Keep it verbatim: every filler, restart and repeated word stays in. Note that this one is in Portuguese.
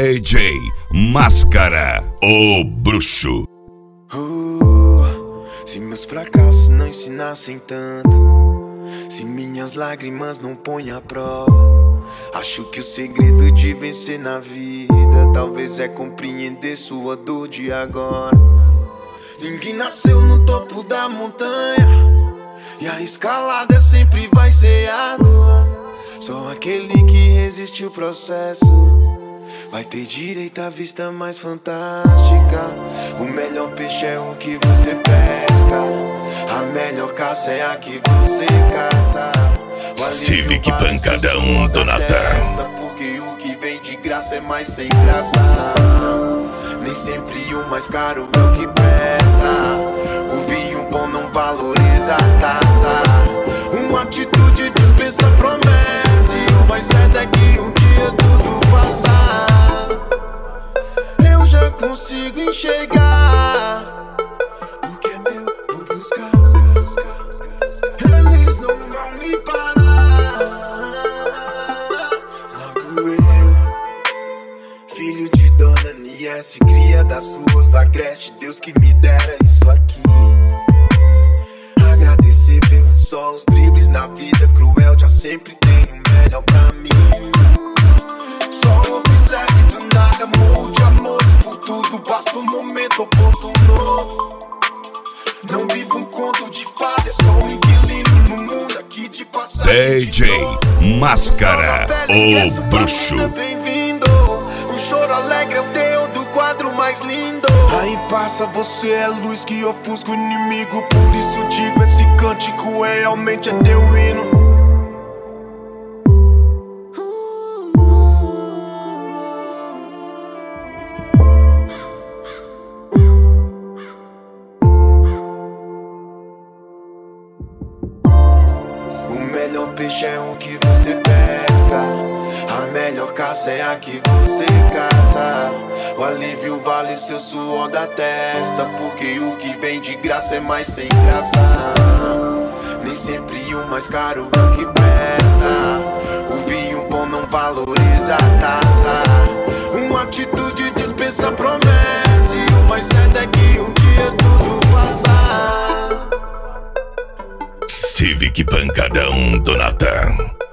D J Máscara, o bruxo. Uh, se meus fracassos não ensinassem tanto, se minhas lágrimas não põem à prova, acho que o segredo de vencer na vida talvez é compreender sua dor de agora. Ninguém nasceu no topo da montanha e a escalada sempre vai ser árdua. Só aquele que resiste o processo vai ter direito à vista mais fantástica. O melhor peixe é o que você pesca, a melhor caça é a que você caça. Civic Pancadão do Natal. Porque o que vem de graça é mais sem graça. Nem sempre o mais caro é o que presta. O vinho bom não valoriza a taça. Uma atitude dispensa promessa, e o mais certo é que um dia tudo passar. Eu já consigo enxergar o que é meu, vou buscar. Eles não vão me parar. Logo eu, filho de Dona Niesse, cria das ruas da Agreste, Deus que me dera isso aqui. Agradecer pelo sol, os dribles na vida cruel, já sempre tem o melhor pra mim. Só observe do nada, morro de amores por tudo, basta um momento oportuno. Não vivo um conto de fada, é só um inquilino no mundo aqui de passagem. D J Máscara, o bruxo. Bem-vindo, o choro alegre é o teu do quadro mais lindo. Aí passa, você é luz que ofusca o inimigo, por isso digo, esse cântico é realmente é teu hino. O melhor peixe é o que você pesca, a melhor caça é a que você caça. O alívio vale seu suor da testa, porque o que vem de graça é mais sem graça. Nem sempre o mais caro é o que presta. O vinho bom não valoriza a taça. Uma atitude dispensa promessa, e o mais certo é que um dia tudo passar. Civic Pancadão do Natal.